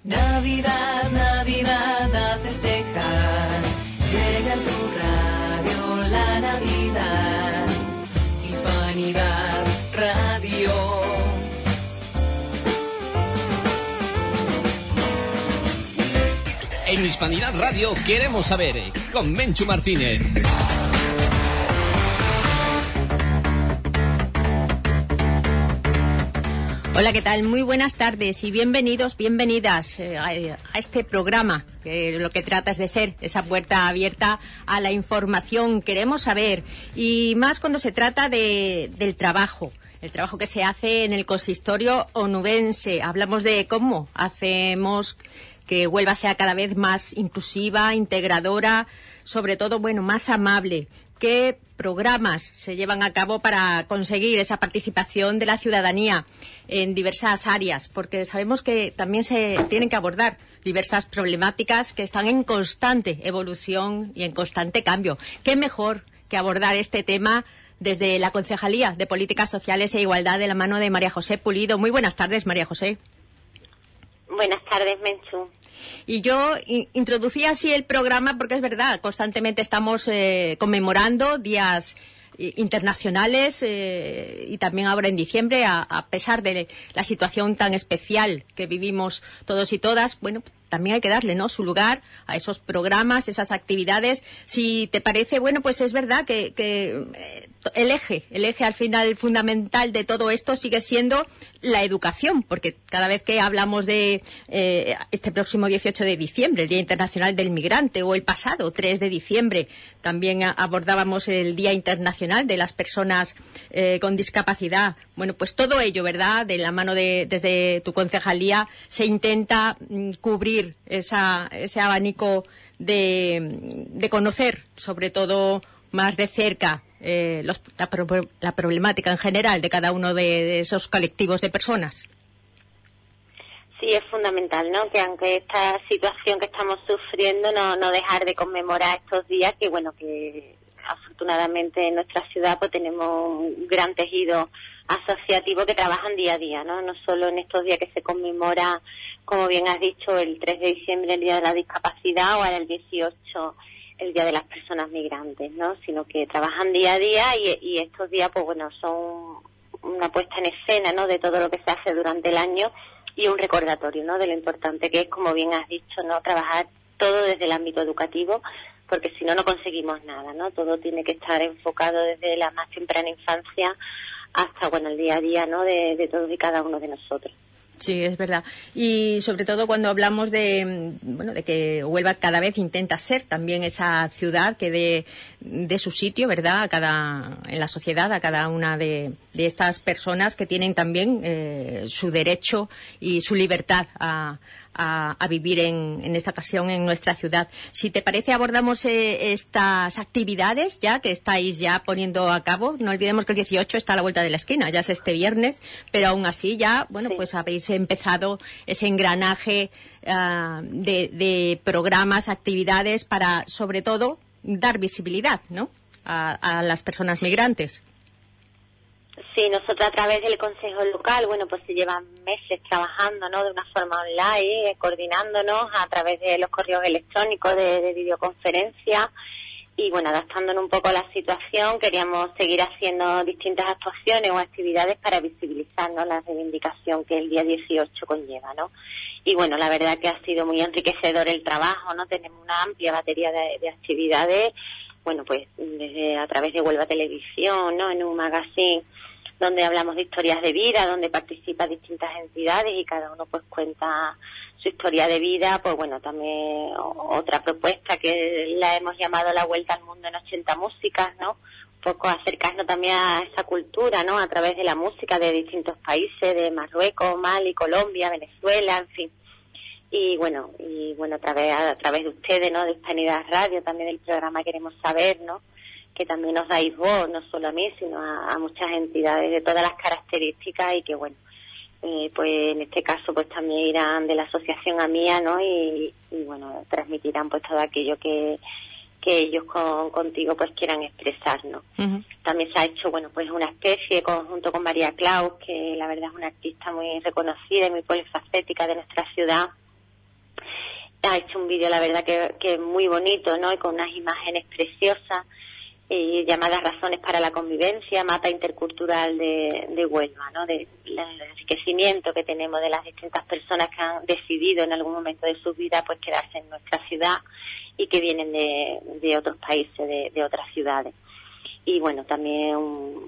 Navidad, Navidad a festejar, llega a tu radio la Navidad, Hispanidad Radio. En Hispanidad Radio queremos saber, con Menchu Martínez. Hola, ¿qué tal? Muy buenas tardes y bienvenidos, bienvenidas a este programa, que lo que trata es de ser esa puerta abierta a la información. Queremos saber, y más cuando se trata del trabajo. El trabajo que se hace en el consistorio onubense. Hablamos de cómo hacemos que Huelva sea cada vez más inclusiva, integradora, sobre todo, más amable. ¿Qué programas se llevan a cabo para conseguir esa participación de la ciudadanía en diversas áreas? Porque sabemos que también se tienen que abordar diversas problemáticas que están en constante evolución y en constante cambio. ¿Qué mejor que abordar este tema desde la Concejalía de Políticas Sociales e Igualdad de la mano de María José Pulido? Muy buenas tardes, María José. Buenas tardes, Menchu. Y yo introducí así el programa porque es verdad, constantemente estamos conmemorando días internacionales y también ahora en diciembre, a pesar de la situación tan especial que vivimos todos y todas, también hay que darle, su lugar a esos programas, esas actividades. Si te parece, pues es verdad que el eje al final fundamental de todo esto sigue siendo la educación, porque cada vez que hablamos de este próximo 18 de diciembre, el Día Internacional del Migrante, o el pasado 3 de diciembre, también abordábamos el Día Internacional de las Personas con Discapacidad. Pues todo ello, ¿verdad?, de la mano desde tu concejalía se intenta cubrir ese abanico de conocer, sobre todo más de cerca, la problemática en general de cada uno de esos colectivos de personas. Sí, es fundamental, que aunque esta situación que estamos sufriendo, no dejar de conmemorar estos días, que afortunadamente en nuestra ciudad pues tenemos un gran tejido asociativo que trabajan día a día, no solo en estos días que se conmemora, como bien has dicho, el 3 de diciembre, el Día de la Discapacidad, o ahora el 18, el Día de las Personas Migrantes, sino que trabajan día a día y estos días son una puesta en escena, de todo lo que se hace durante el año y un recordatorio, de lo importante que es, como bien has dicho, trabajar todo desde el ámbito educativo, porque si no conseguimos nada, todo tiene que estar enfocado desde la más temprana infancia hasta, el día a día, de todos y cada uno de nosotros. Sí, es verdad. Y sobre todo cuando hablamos de que Huelva cada vez intenta ser también esa ciudad que dé su sitio, ¿verdad?, en la sociedad, a cada una de estas personas que tienen también su derecho y su libertad a vivir en esta ocasión en nuestra ciudad. Si te parece, abordamos estas actividades ya que estáis ya poniendo a cabo. No olvidemos que el 18 está a la vuelta de la esquina, ya es este viernes, pero aún así ya, sí, pues habéis empezado ese engranaje de programas, actividades para, sobre todo, dar visibilidad, a las personas migrantes. Sí, nosotros a través del Consejo Local, pues se llevan meses trabajando, de una forma online, coordinándonos a través de los correos electrónicos, de videoconferencia, y adaptándonos un poco a la situación. Queríamos seguir haciendo distintas actuaciones o actividades para visibilizar, la reivindicación que el día 18 conlleva, Y la verdad que ha sido muy enriquecedor el trabajo, Tenemos una amplia batería de actividades, pues desde a través de Huelva Televisión, en un magazine donde hablamos de historias de vida, donde participan distintas entidades y cada uno pues cuenta su historia de vida. Pues también otra propuesta que la hemos llamado La Vuelta al Mundo en 80 Músicas, un poco acercarnos también a esa cultura, a través de la música de distintos países, de Marruecos, Mali, Colombia, Venezuela, en fin. Y a través de ustedes, de Hispanidad Radio, también del programa Queremos Saber, que también nos dais voz, no solo a mí, sino a muchas entidades de todas las características, y que pues en este caso pues también irán de la asociación AMIA, y transmitirán pues todo aquello que ellos contigo pues quieran expresarnos. Uh-huh. También se ha hecho pues una especie conjunto con María Claus, que la verdad es una artista muy reconocida y muy polifacética de nuestra ciudad, ha hecho un vídeo, la verdad, que es muy bonito, ¿no? Y con unas imágenes preciosas, llamadas Razones para la Convivencia, mapa intercultural de Huelva, ¿no? El enriquecimiento que tenemos de las distintas personas que han decidido en algún momento de su vida pues quedarse en nuestra ciudad y que vienen de otros países, de otras ciudades. Y bueno, también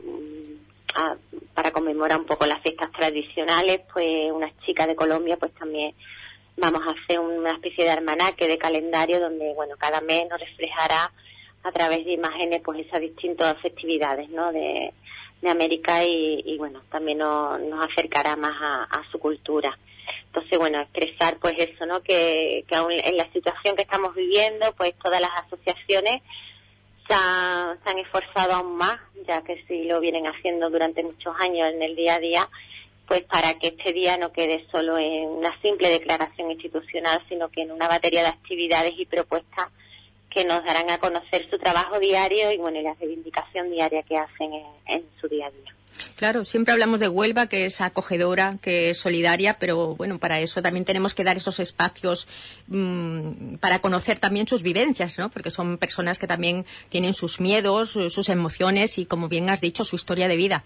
para conmemorar un poco las fiestas tradicionales, pues unas chicas de Colombia pues también vamos a hacer una especie de almanaque de calendario donde, bueno, cada mes nos reflejará a través de imágenes pues esas distintas festividades, ¿no? de América y bueno, también nos acercará más a su cultura. Entonces, bueno, expresar pues eso, ¿no? Que aún en la situación que estamos viviendo, pues todas las asociaciones se han esforzado aún más, ya que sí lo vienen haciendo durante muchos años en el día a día, pues para que este día no quede solo en una simple declaración institucional, sino que en una batería de actividades y propuestas que nos darán a conocer su trabajo diario y bueno, y la reivindicación diaria que hacen en su día a día. Claro, siempre hablamos de Huelva, que es acogedora, que es solidaria, pero bueno, para eso también tenemos que dar esos espacios para conocer también sus vivencias, ¿no? Porque son personas que también tienen sus miedos, sus emociones y, como bien has dicho, su historia de vida.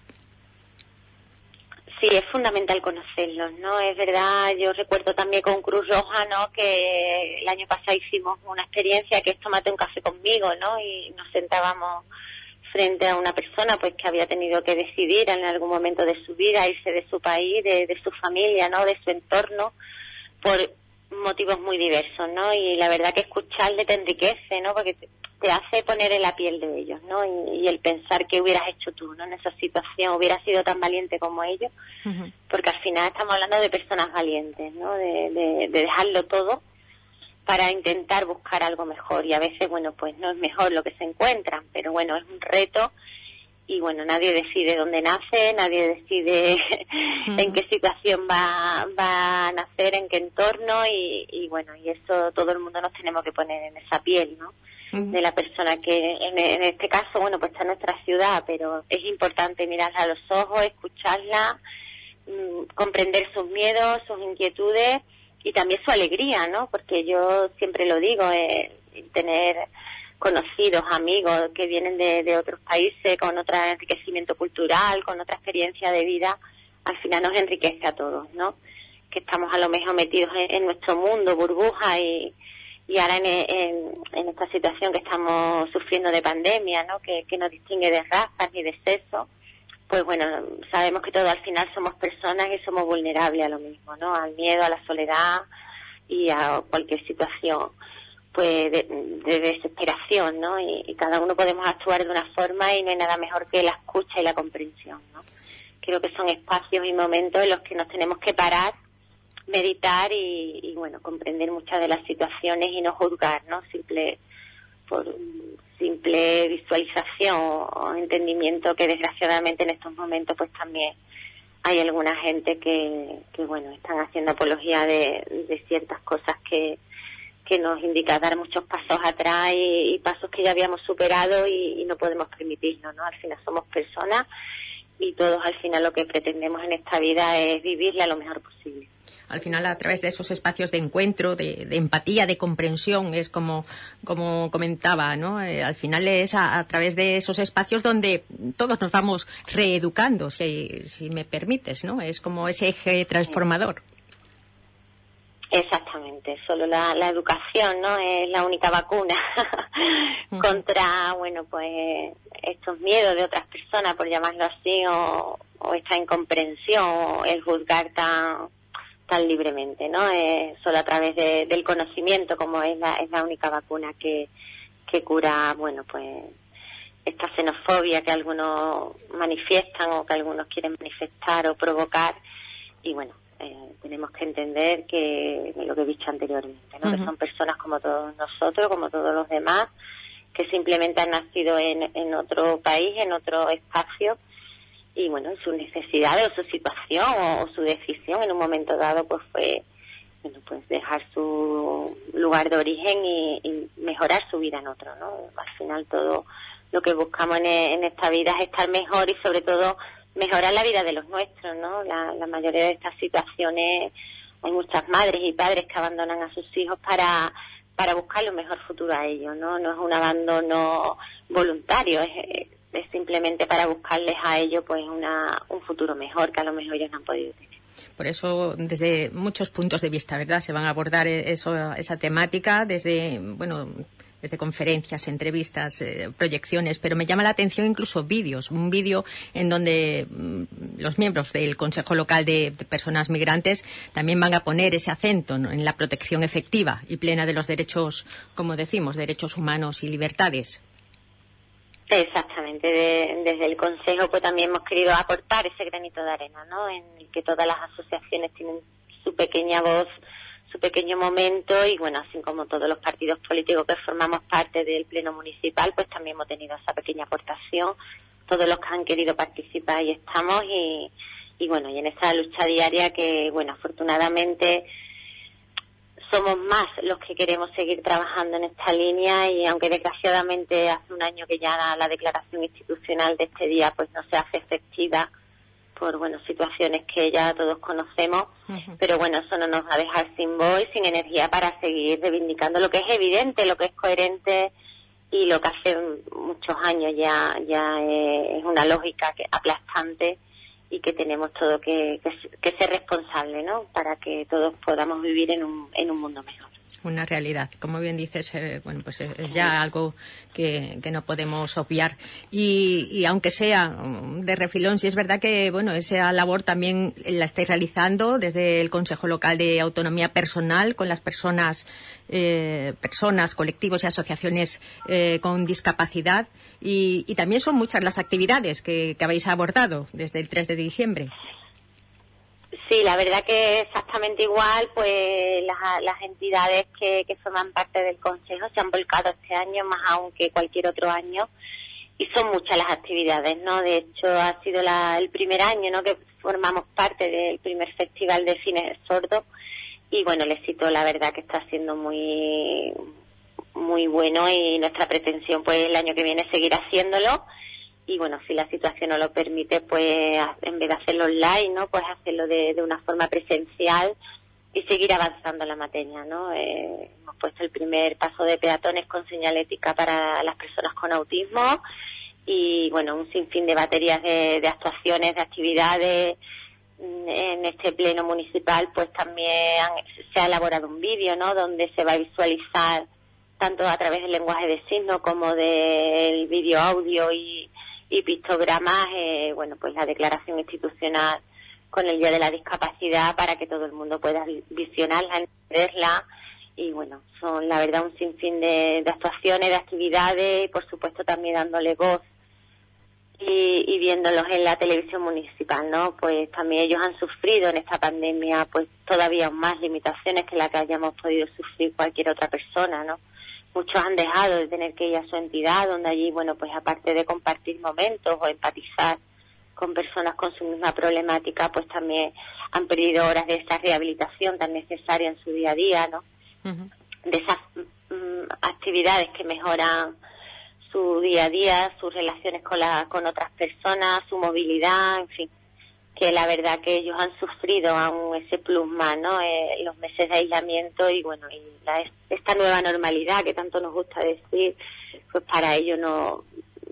Sí, es fundamental conocerlos, ¿no? Es verdad, yo recuerdo también con Cruz Roja, ¿no? Que el año pasado hicimos una experiencia que es tómate un café conmigo, ¿no? Y nos sentábamos frente a una persona pues que había tenido que decidir en algún momento de su vida irse de su país, de su familia, ¿no? De su entorno, por motivos muy diversos, ¿no? Y la verdad que escucharle te enriquece, ¿no? Porque te hace poner en la piel de ellos, ¿no? Y el pensar que hubieras hecho tú, ¿no? En esa situación, hubieras sido tan valiente como ellos, porque al final estamos hablando de personas valientes, ¿no? De dejarlo todo para intentar buscar algo mejor, y a veces, bueno, pues no es mejor lo que se encuentran, pero bueno, es un reto, y bueno, nadie decide dónde nace, nadie decide en qué situación va a nacer, en qué entorno, y bueno, y eso todo el mundo nos tenemos que poner en esa piel, ¿no? De la persona que en este caso, bueno, pues está en nuestra ciudad, pero es importante mirarla a los ojos, escucharla, comprender sus miedos, sus inquietudes y también su alegría, ¿no? Porque yo siempre lo digo, tener conocidos, amigos que vienen de otros países con otro enriquecimiento cultural, con otra experiencia de vida, al final nos enriquece a todos, ¿no? Que estamos a lo mejor metidos en nuestro mundo, burbuja, y ahora en esta situación que estamos sufriendo de pandemia, ¿no? Que no distingue de razas ni de sexo, pues bueno, sabemos que todos al final somos personas y somos vulnerables a lo mismo, ¿no? Al miedo, a la soledad y a cualquier situación pues de desesperación, ¿no? Y cada uno podemos actuar de una forma y no hay nada mejor que la escucha y la comprensión, ¿no? Creo que son espacios y momentos en los que nos tenemos que parar, meditar y bueno, comprender muchas de las situaciones y no juzgar, ¿no? Por simple visualización o entendimiento, que desgraciadamente en estos momentos pues también hay alguna gente que bueno, están haciendo apología de ciertas cosas que nos indica dar muchos pasos atrás y pasos que ya habíamos superado y no podemos permitirlo, ¿no? Al final somos personas y todos al final lo que pretendemos en esta vida es vivirla lo mejor posible. Al final, a través de esos espacios de encuentro, de empatía, de comprensión, es como comentaba, ¿no? Al final es a través de esos espacios donde todos nos vamos reeducando, si me permites, ¿no? Es como ese eje transformador. Exactamente, solo la educación, ¿no? Es la única vacuna contra, bueno, pues estos miedos de otras personas, por llamarlo así, o esta incomprensión, o el juzgar tan libremente, ¿no? Solo a través del conocimiento, como es la única vacuna que cura, bueno, pues esta xenofobia que algunos manifiestan o que algunos quieren manifestar o provocar. Y bueno, tenemos que entender que lo que he dicho anteriormente, ¿no? Que son personas como todos nosotros, como todos los demás, que simplemente han nacido en otro país, en otro espacio, y bueno, sus necesidades o su situación o su decisión en un momento dado pues fue, bueno, pues dejar su lugar de origen y mejorar su vida en otro, ¿no? Al final todo lo que buscamos en esta vida es estar mejor y sobre todo mejorar la vida de los nuestros, ¿no? La mayoría de estas situaciones hay muchas madres y padres que abandonan a sus hijos para buscar lo mejor futuro a ellos, ¿no? No es un abandono voluntario, es simplemente para buscarles a ellos pues un futuro mejor que a lo mejor ellos no han podido tener. Por eso, desde muchos puntos de vista, ¿verdad? Se van a abordar esa temática desde conferencias, entrevistas, proyecciones, pero me llama la atención incluso vídeos. Un vídeo en donde los miembros del Consejo Local de Personas Migrantes también van a poner ese acento, ¿no?, en la protección efectiva y plena de los derechos, como decimos, derechos humanos y libertades. Exactamente, desde el Consejo pues también hemos querido aportar ese granito de arena, ¿no?, en el que todas las asociaciones tienen su pequeña voz, su pequeño momento, y bueno, así como todos los partidos políticos que formamos parte del Pleno Municipal, pues también hemos tenido esa pequeña aportación, todos los que han querido participar ahí estamos, y bueno, y en esa lucha diaria que, bueno, afortunadamente somos más los que queremos seguir trabajando en esta línea, y aunque desgraciadamente hace un año que ya la declaración institucional de este día pues no se hace efectiva por, bueno, situaciones que ya todos conocemos, pero bueno, eso no nos va a dejar sin voz y sin energía para seguir reivindicando lo que es evidente, lo que es coherente y lo que hace muchos años ya es una lógica aplastante, y que tenemos todo que ser responsables, ¿no?, para que todos podamos vivir en un mundo mejor. Una realidad, como bien dices, bueno, pues es ya algo que no podemos obviar, y aunque sea de refilón, sí es verdad que, bueno, esa labor también la estáis realizando desde el Consejo Local de Autonomía Personal con las personas, colectivos y asociaciones con discapacidad, y también son muchas las actividades que habéis abordado desde el 3 de diciembre. Sí, la verdad que exactamente igual, pues las entidades que forman parte del Consejo se han volcado este año, más aún que cualquier otro año, y son muchas las actividades, ¿no? De hecho, ha sido el primer año, ¿no?, que formamos parte del primer Festival de Cine Sordo, y bueno, el éxito, la verdad que está siendo muy, muy bueno, y nuestra pretensión, pues, el año que viene seguir haciéndolo. Y bueno, si la situación no lo permite, pues en vez de hacerlo online, ¿no?, pues hacerlo de una forma presencial y seguir avanzando en la materia, ¿no? Hemos puesto el primer paso de peatones con señalética para las personas con autismo, y bueno, un sinfín de baterías de actuaciones, de actividades. En este pleno municipal pues también se ha elaborado un vídeo, ¿no?, donde se va a visualizar tanto a través del lenguaje de signos como del vídeo audio y pictogramas, bueno, pues la declaración institucional con el Día de la Discapacidad, para que todo el mundo pueda visionarla, entenderla, y bueno, son la verdad un sinfín de actuaciones, de actividades, y por supuesto también dándole voz y viéndolos en la televisión municipal, ¿no? Pues también ellos han sufrido en esta pandemia pues todavía más limitaciones que las que hayamos podido sufrir cualquier otra persona, ¿no? Muchos han dejado de tener que ir a su entidad, donde allí, bueno, pues aparte de compartir momentos o empatizar con personas con su misma problemática, pues también han perdido horas de esa rehabilitación tan necesaria en su día a día, ¿no? De esas actividades que mejoran su día a día, sus relaciones con otras personas, su movilidad, en fin, que la verdad que ellos han sufrido aún ese plus más, ¿no? Los meses de aislamiento, y bueno, y esta nueva normalidad que tanto nos gusta decir, pues para ellos no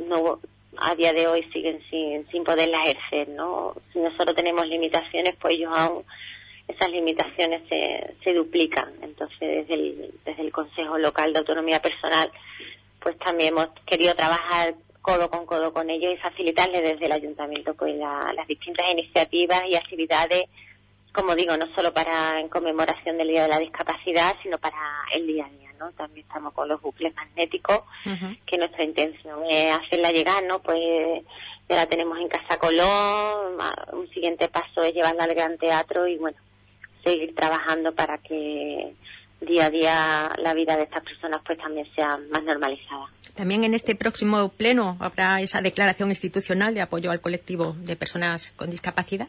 a día de hoy siguen sin poderla ejercer, ¿no? Si nosotros tenemos limitaciones, pues ellos aún esas limitaciones se duplican. Entonces, desde el Consejo Local de Autonomía Personal, pues también hemos querido trabajar codo con ellos y facilitarles desde el ayuntamiento pues las distintas iniciativas y actividades, como digo, no solo en conmemoración del Día de la Discapacidad, sino para el día a día, ¿no? También estamos con los bucles magnéticos, que nuestra intención es hacerla llegar, ¿no? Pues ya la tenemos en Casa Colón, un siguiente paso es llevarla al Gran Teatro, y bueno, seguir trabajando para que día a día la vida de estas personas pues también sea más normalizada. También en este próximo pleno habrá esa declaración institucional de apoyo al colectivo de personas con discapacidad.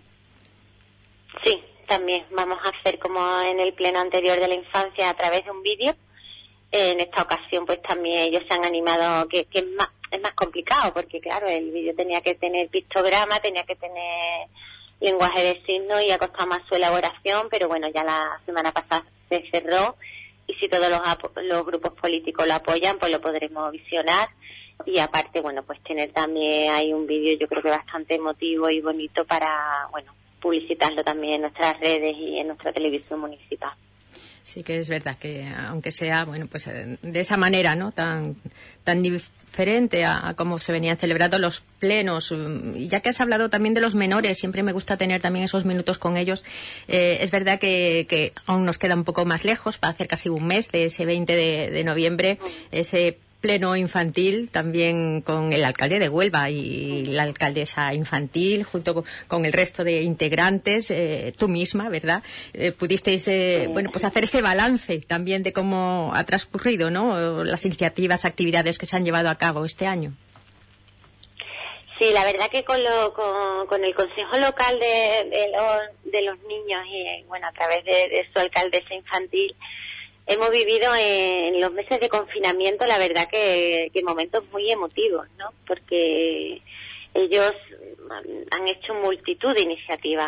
Sí, también vamos a hacer como en el pleno anterior de la infancia a través de un vídeo. En esta ocasión pues también ellos se han animado, que es más complicado, porque claro, el vídeo tenía que tener pictograma, tenía que tener lenguaje de signos y ha costado más su elaboración, pero bueno, ya la semana pasada se cerró y si todos los grupos políticos lo apoyan, pues lo podremos visionar. Y aparte, bueno, pues tener también hay un vídeo yo creo que bastante emotivo y bonito para, bueno, publicitarlo también en nuestras redes y en nuestra televisión municipal. Sí que es verdad que aunque sea, bueno, pues de esa manera, ¿no? Tan diferente a cómo se venían celebrando los plenos, y ya que has hablado también de los menores, siempre me gusta tener también esos minutos con ellos. Es verdad que aún nos queda un poco más lejos, para hacer casi un mes de ese 20 de noviembre, ese pleno infantil, también con el alcalde de Huelva y la alcaldesa infantil, junto con el resto de integrantes, tú misma, ¿verdad? Pudisteis, bueno, pues hacer ese balance también de cómo ha transcurrido, ¿no? Las iniciativas, actividades que se han llevado a cabo este año. Sí, la verdad que con el Consejo Local de los niños y, bueno, a través de su alcaldesa infantil, hemos vivido en los meses de confinamiento, la verdad que momentos muy emotivos, ¿no? Porque ellos han hecho multitud de iniciativas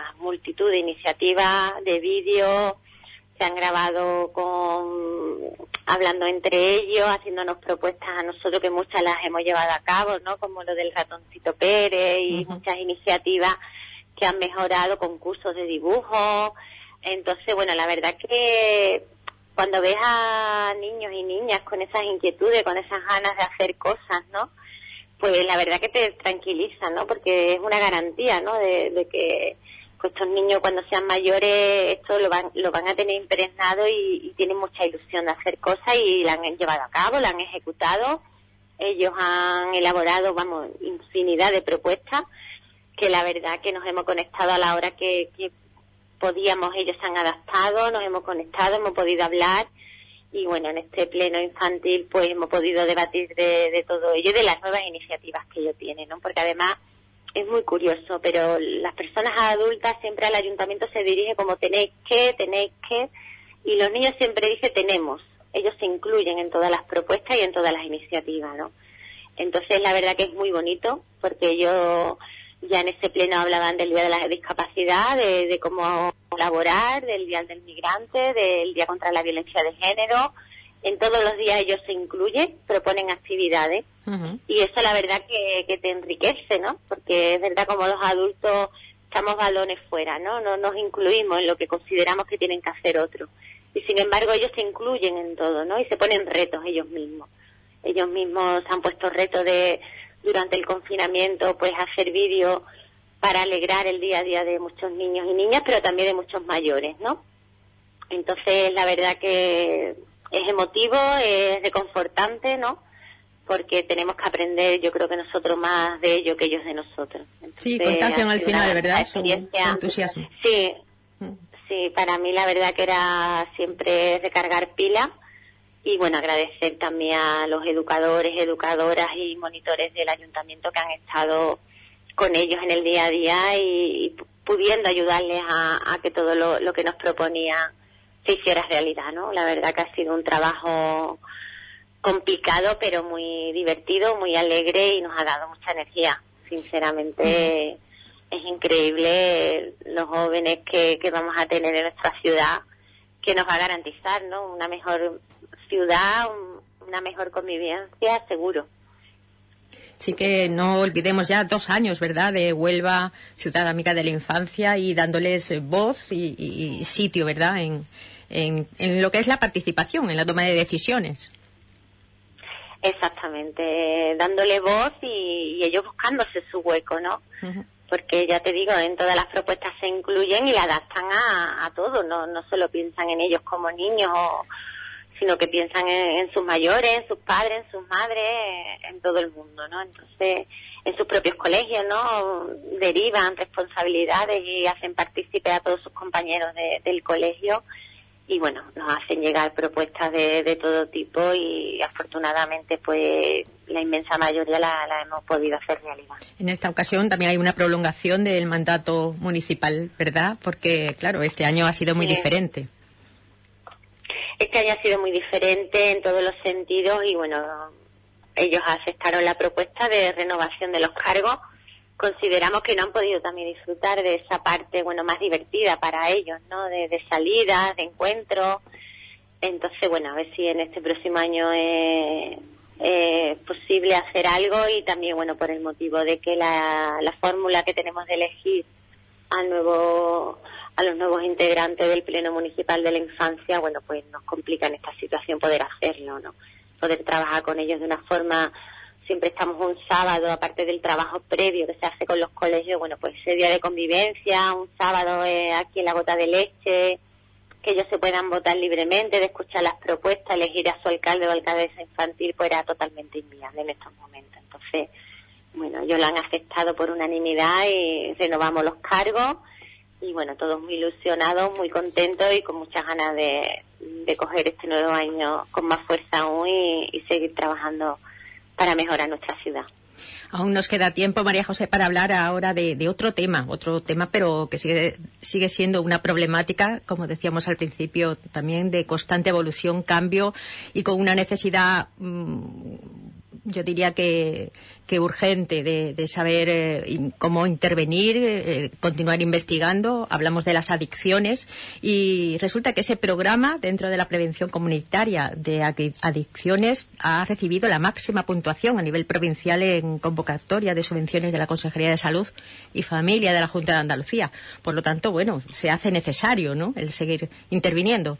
de vídeos, se han grabado hablando entre ellos, haciéndonos propuestas a nosotros que muchas las hemos llevado a cabo, ¿no? Como lo del ratoncito Pérez y muchas iniciativas que han mejorado, concursos de dibujo. Entonces, bueno, la verdad que cuando ves a niños y niñas con esas inquietudes, con esas ganas de hacer cosas, ¿no? Pues la verdad que te tranquiliza, ¿no? Porque es una garantía, ¿no? De que pues, estos niños cuando sean mayores esto lo van a tener impregnado y tienen mucha ilusión de hacer cosas y la han llevado a cabo, la han ejecutado. Ellos han elaborado, vamos, infinidad de propuestas que la verdad que nos hemos conectado a la hora que podíamos, ellos se han adaptado, nos hemos conectado, hemos podido hablar y bueno, en este pleno infantil pues hemos podido debatir de todo ello y de las nuevas iniciativas que ellos tienen, ¿no? Porque además es muy curioso, pero las personas adultas siempre al ayuntamiento se dirige como tenéis que, y los niños siempre dicen tenemos. Ellos se incluyen en todas las propuestas y en todas las iniciativas, ¿no? Entonces la verdad que es muy bonito porque ellos ya en ese pleno hablaban del Día de la Discapacidad, de cómo colaborar, del Día del Migrante, del Día contra la Violencia de Género. En todos los días ellos se incluyen, proponen actividades. Y eso la verdad que te enriquece, ¿no? Porque es verdad como los adultos echamos balones fuera, ¿no? No nos incluimos en lo que consideramos que tienen que hacer otros. Y sin embargo ellos se incluyen en todo, ¿no? Y se ponen retos ellos mismos. Ellos mismos han puesto retos durante el confinamiento, pues hacer vídeos para alegrar el día a día de muchos niños y niñas, pero también de muchos mayores, ¿no? Entonces, la verdad que es emotivo, es reconfortante, ¿no? Porque tenemos que aprender, yo creo que nosotros más de ellos que ellos de nosotros. Entonces, sí, contagian al final, ¿verdad? Su entusiasmo. Sí, sí, para mí la verdad que era siempre recargar pilas. Y bueno, agradecer también a los educadores, educadoras y monitores del ayuntamiento que han estado con ellos en el día a día y pudiendo ayudarles a que todo lo que nos proponían se hiciera realidad, ¿no? La verdad que ha sido un trabajo complicado, pero muy divertido, muy alegre y nos ha dado mucha energía. Sinceramente, es increíble los jóvenes que vamos a tener en nuestra ciudad, que nos va a garantizar, ¿no? Una mejor ciudad, una mejor convivencia, seguro. Sí que no olvidemos ya 2 años, ¿verdad?, de Huelva, Ciudad Amiga de la Infancia, y dándoles voz y sitio, ¿verdad?, en lo que es la participación, en la toma de decisiones. Exactamente, dándole voz y ellos buscándose su hueco, ¿no? Porque ya te digo, en todas las propuestas se incluyen y la adaptan a todo, no solo piensan en ellos como niños sino que piensan en sus mayores, en sus padres, en sus madres, en todo el mundo, ¿no? Entonces, en sus propios colegios, ¿no? Derivan responsabilidades y hacen partícipe a todos sus compañeros del colegio y, bueno, nos hacen llegar propuestas de todo tipo y, afortunadamente, pues, la inmensa mayoría la hemos podido hacer realidad. En esta ocasión también hay una prolongación del mandato municipal, ¿verdad? Porque, claro, este año ha sido muy diferente. Este año ha sido muy diferente en todos los sentidos y bueno, ellos aceptaron la propuesta de renovación de los cargos consideramos que no han podido también disfrutar de esa parte, bueno, más divertida para ellos, ¿no? De salidas, de encuentros. Entonces, bueno, a ver si en este próximo año es posible hacer algo, y también, bueno, por el motivo de que la fórmula que tenemos de elegir a los nuevos integrantes del Pleno Municipal de la Infancia, bueno, pues nos complica en esta situación poder hacerlo, ¿no? Poder trabajar con ellos de una forma. Siempre estamos un sábado, aparte del trabajo previo que se hace con los colegios, bueno, pues ese día de convivencia, un sábado aquí en la Gota de Leche, que ellos se puedan votar libremente, de escuchar las propuestas, elegir a su alcalde o alcaldesa infantil, pues era totalmente inviable en estos momentos. Entonces, bueno, ellos lo han aceptado por unanimidad y renovamos los cargos, y bueno, todos muy ilusionados, muy contentos y con muchas ganas de coger este nuevo año con más fuerza aún y seguir trabajando para mejorar nuestra ciudad. Aún nos queda tiempo, María José, para hablar ahora de otro tema, pero que sigue siendo una problemática, como decíamos al principio, también de constante evolución, cambio, y con una necesidad, yo diría que urgente de saber cómo intervenir, continuar investigando. Hablamos de las adicciones, y resulta que ese programa dentro de la prevención comunitaria de adicciones ha recibido la máxima puntuación a nivel provincial en convocatoria de subvenciones de la Consejería de Salud y Familia de la Junta de Andalucía. Por lo tanto, bueno, se hace necesario, ¿no?, el seguir interviniendo.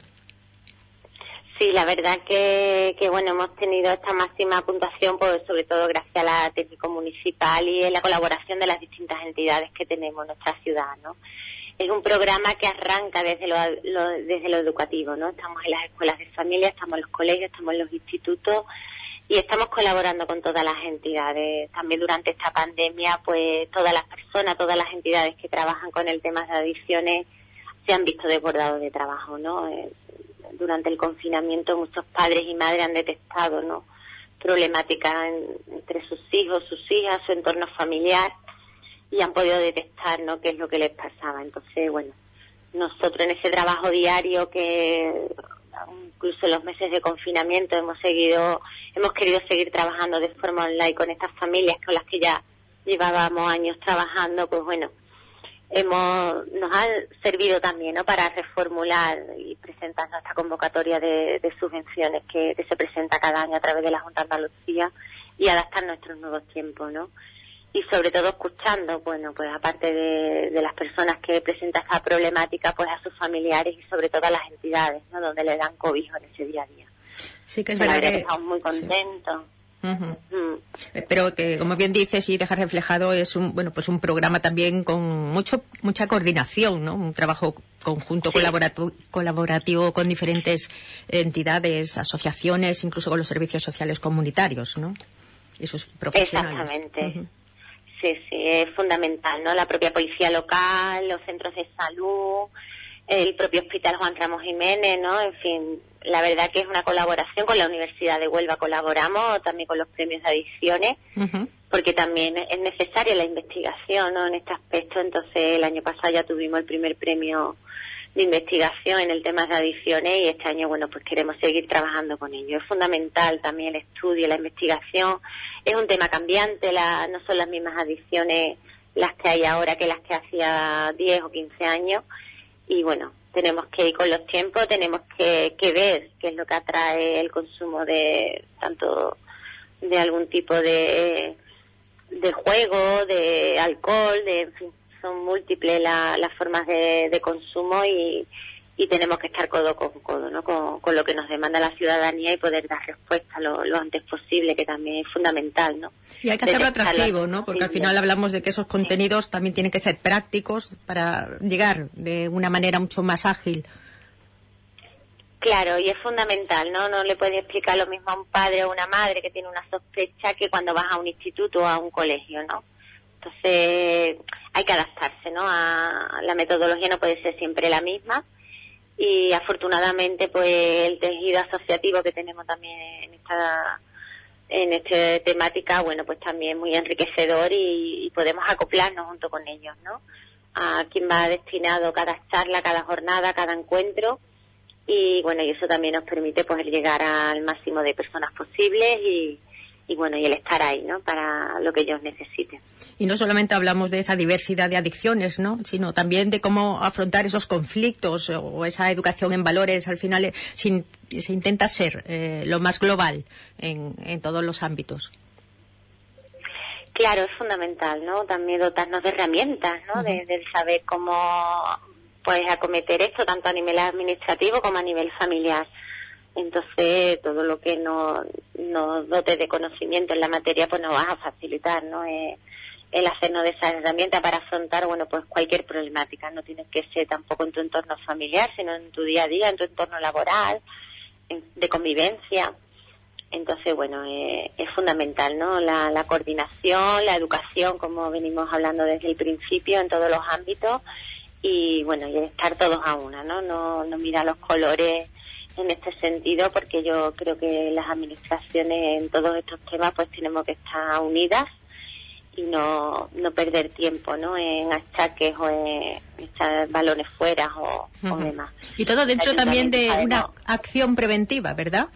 Sí, la verdad que bueno, hemos tenido esta máxima puntuación, pues sobre todo gracias a la técnico municipal y en la colaboración de las distintas entidades que tenemos en nuestra ciudad, ¿no? Es un programa que arranca desde lo educativo, ¿no? Estamos en las escuelas de familia, estamos en los colegios, estamos en los institutos y estamos colaborando con todas las entidades. También durante esta pandemia, pues todas las personas, todas las entidades que trabajan con el tema de adicciones se han visto desbordados de trabajo, ¿no? Durante el confinamiento muchos padres y madres han detectado, ¿no?, problemáticas entre sus hijos, sus hijas, su entorno familiar, y han podido detectar, ¿no?, qué es lo que les pasaba. Entonces, bueno, nosotros en ese trabajo diario, que incluso en los meses de confinamiento hemos querido seguir trabajando de forma online con estas familias con las que ya llevábamos años trabajando, pues bueno, nos ha servido también, ¿no?, para reformular y presentar esta convocatoria de subvenciones que se presenta cada año a través de la Junta de Andalucía, y adaptar nuestros nuevos tiempos, ¿no? Y sobre todo escuchando, bueno, pues aparte de las personas que presentan esta problemática, pues a sus familiares y sobre todo a las entidades, ¿no?, donde le dan cobijo en ese día a día. Sí, que es verdad que estamos muy contentos. Sí. Pero que, como bien dices y deja reflejado, es un programa también con mucha coordinación, ¿no? Un trabajo conjunto, sí, colaborativo con diferentes entidades, asociaciones, incluso con los servicios sociales comunitarios, ¿no? Y sus profesionales. Exactamente. Sí, es fundamental, ¿no? La propia policía local, los centros de salud, el propio Hospital Juan Ramos Jiménez, ¿no? En fin, la verdad que es una colaboración con la Universidad de Huelva, colaboramos también con los premios de adicciones, porque también es necesaria la investigación, ¿no?, en este aspecto. Entonces, el año pasado ya tuvimos el primer premio de investigación en el tema de adicciones, y este año, bueno, pues queremos seguir trabajando con ello. Es fundamental también el estudio, la investigación. Es un tema cambiante, no son las mismas adicciones las que hay ahora que las que hacía 10 o 15 años, y bueno, tenemos que ir con los tiempos, tenemos que ver qué es lo que atrae el consumo de tanto de algún tipo de juego, de alcohol, en fin, son múltiples las formas de consumo, y tenemos que estar codo con codo, ¿no?, con lo que nos demanda la ciudadanía, y poder dar respuesta lo antes posible, que también es fundamental, ¿no? Y hay que hacerlo atractivo, ¿no?, porque al final hablamos de que esos contenidos también tienen que ser prácticos para llegar de una manera mucho más ágil. Claro, y es fundamental, ¿no? No le puede explicar lo mismo a un padre o una madre que tiene una sospecha que cuando vas a un instituto o a un colegio, ¿no? Entonces hay que adaptarse, ¿no? La metodología no puede ser siempre la misma, y afortunadamente pues el tejido asociativo que tenemos también en esta temática, bueno, pues también muy enriquecedor, y podemos acoplarnos junto con ellos, ¿no?, a quien va destinado cada charla, cada jornada, cada encuentro, y bueno, y eso también nos permite pues llegar al máximo de personas posibles, y bueno, y el estar ahí, ¿no? Para lo que ellos necesiten. Y no solamente hablamos de esa diversidad de adicciones, ¿no? Sino también de cómo afrontar esos conflictos o esa educación en valores. Al final se intenta ser lo más global en todos los ámbitos. Claro, es fundamental, ¿no? También dotarnos de herramientas, ¿no? Uh-huh. De saber cómo, pues, acometer esto, tanto a nivel administrativo como a nivel familiar. Entonces, todo lo que nos dote de conocimiento en la materia, pues nos va a facilitar, ¿no? El hacernos de esas herramientas para afrontar, bueno, pues cualquier problemática. No tiene que ser tampoco en tu entorno familiar, sino en tu día a día, en tu entorno laboral, de convivencia. Entonces, bueno, es fundamental, ¿no? La coordinación, la educación, como venimos hablando desde el principio, en todos los ámbitos, y bueno, y estar todos a una, ¿no? No mirar los colores en este sentido, porque yo creo que las administraciones en todos estos temas pues tenemos que estar unidas y no perder tiempo, ¿no? En achaques o en echar balones fuera o demás. Y todo dentro también de una acción preventiva, ¿verdad?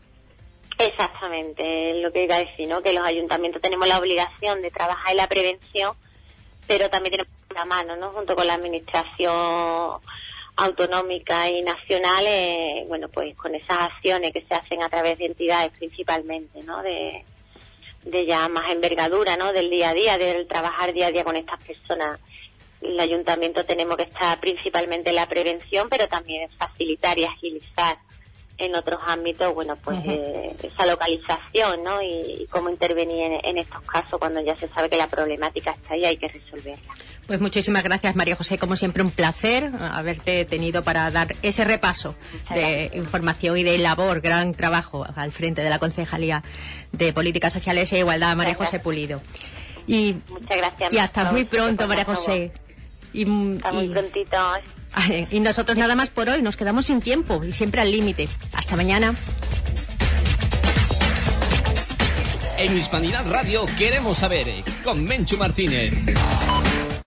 Exactamente, lo que iba a decir, ¿no? Que los ayuntamientos tenemos la obligación de trabajar en la prevención, pero también tenemos la mano, ¿no? Junto con la administración autonómica y nacional, bueno, pues con esas acciones que se hacen a través de entidades principalmente, ¿no? De ya más envergadura, ¿no? Del día a día, del trabajar día a día con estas personas. El ayuntamiento tenemos que estar principalmente en la prevención, pero también facilitar y agilizar en otros ámbitos, bueno, pues esa localización, ¿no? Y cómo intervenir en estos casos cuando ya se sabe que la problemática está ahí y hay que resolverla. Pues muchísimas gracias, María José. Como siempre, un placer haberte tenido para dar ese repaso de información y de labor, gran trabajo al frente de la Concejalía de Políticas Sociales e Igualdad, María José Pulido. Muchas gracias. Y hasta muy pronto, María José. Hasta muy prontito. Y nosotros nada más por hoy, nos quedamos sin tiempo y siempre al límite. Hasta mañana. En Hispanidad Radio queremos saber, con Menchu Martínez.